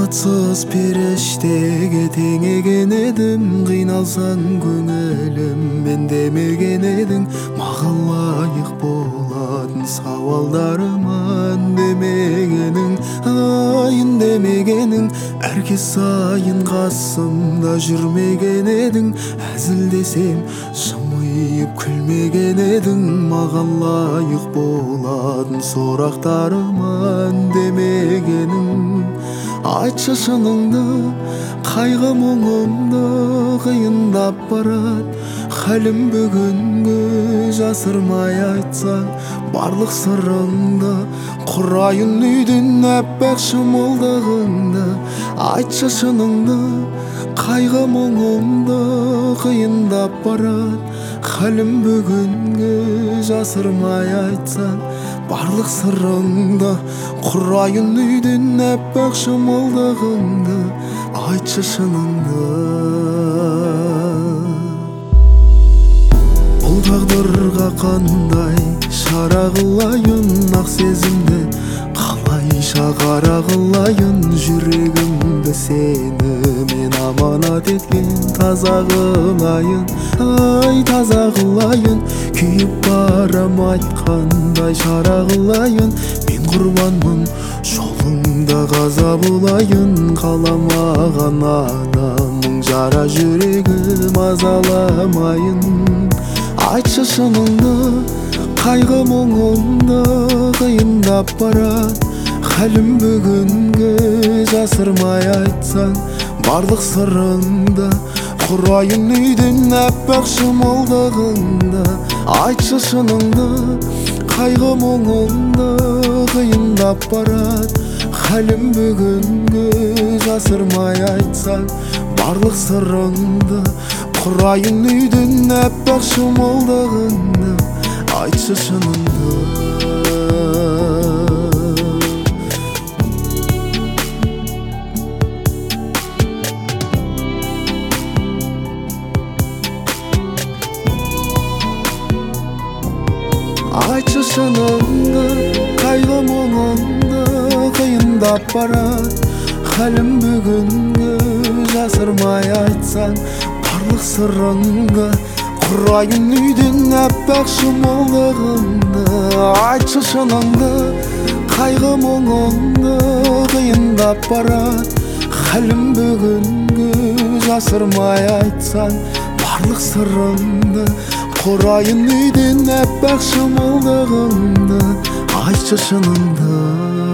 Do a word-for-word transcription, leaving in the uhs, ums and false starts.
Канатсыз периштеге теңеген едім, кыйналсаң көңілім мен демеген едің. Маған лайық болатын сауалдарыма үндемегенің, айын демегенің. Әркез сайын қасымда жүрмеген едің, әзілдесем жымиып күлмеген едің. Маған лайық болатын сұрақтарыма үндемегенің. Айтшы шыныңды, қайғы мұңымды қиындап барат. Хәлім бүгінгі жасырмай айтсаң, барлық сырыңды. Құрайын үйден әппақ шымылдығыңды. Айтшы шыныңды, қайғы мұңымды қиындап барат. Хәлім бүгінгі жасырмай айтсаң, барлық сырыңды. Құрайын үйден әппақ шымылдығыңды. Айтшы шыныңды. Бұл тағдырға қандай шара қылайын, ақ сезімді қалайша қара қылайын. Жүрегімді сені мен аманат еткен таза қылайын, ай таза қылайын. Күйіп барам айтқандай шара қылайын. Мен құрбанмын жолыңда қаза болайын. Қаламаған адамың жара жүрегім азаламайын. Айтшы шыныңды, қайғы мұңымды қиындап барат. Хәлім бүгінгі жасырмай айтсаң, барлық сырыңды. Құрайын үйден әппақ шымылдығыңды. Айтшы шыныңды, қайғы мұңымды қиындап барат. Хәлім бүгінгі жасырмай айтсаң, барлық сырыңды. Құрайын үйден әппақ шымылдығыңды. Айтшы шыныңды. Айтшы шыныңды, қайғы мұңымды қиындап барат. Хәлім бүгінгі жасырмай айтсаң, барлық сырыңды. Құрайын үйден әппақ шымылдығыңды. Айтшы шыныңды, қайғы мұңымды қиындап барат. Хәлім бүгінгі жасырмай айтсаң, барлық сырыңды. Құрайын үйден әппақ шымылдығыңды. Айтшы шыныңды.